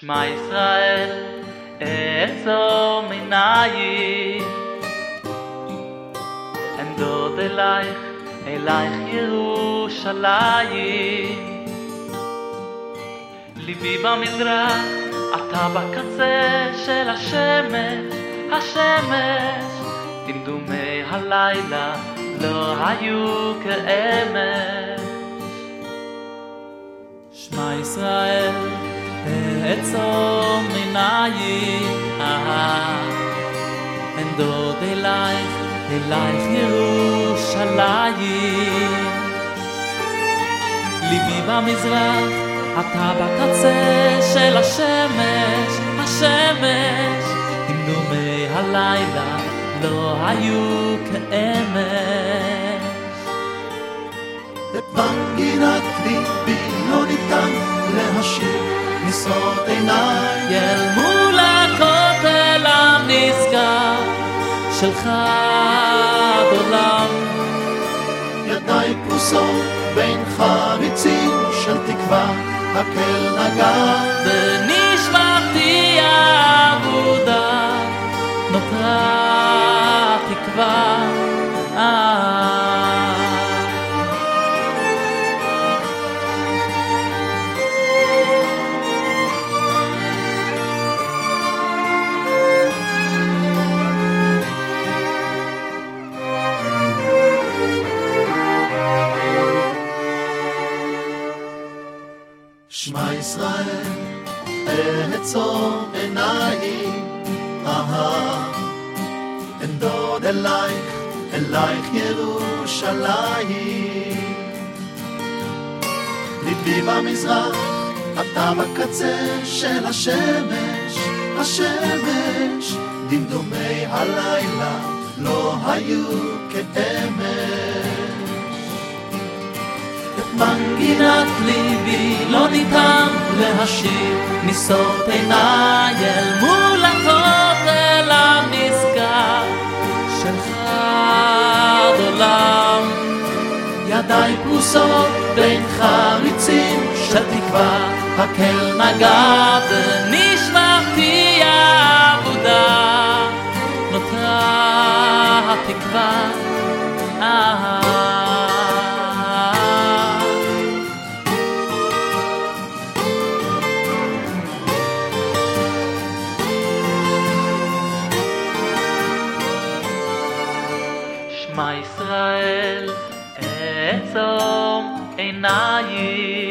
שמע ישראל, אעצום עיניים, אנדוד אלייך, אלייך ירושלים. ליבי במזרח, אתה בקצה של השמש, השמש. דמדומי הלילה לא היו כאמש. שמע ישראל, אעצום עיניים, אנדוד אלייך, אלייך ירושלים. ליבי במזרח, אתה בקצה של השמש, השמש. דמדומי הלילה לא היו כאמש. את מנגינת ליבי לא ניתן להשאיר משרות עיניי אל מול הכותל הנשגב שלך עד עולם. ידיי פרוסות בין חריצים של תקווה, הקל נגע בנשמתי האבודה נותרה תקווה. שמע ישראל, אעצום עיניים, אנדוד אלייך, אלייך ירושלים. ליבי במזרח, אתה בקצה של השמש, השמש. דמדומי הלילה לא היו כאמש. מנגינת ליבי לא ניתן להשאיר משרות עיניי אל מול הכותל הנשגב שלך עד עולם. ידיי פרוסות בין חריצים של תקווה, הקל נגע בנשמתי האבודה נותרה התקווה. שמע ישראל, אעצום עיניים,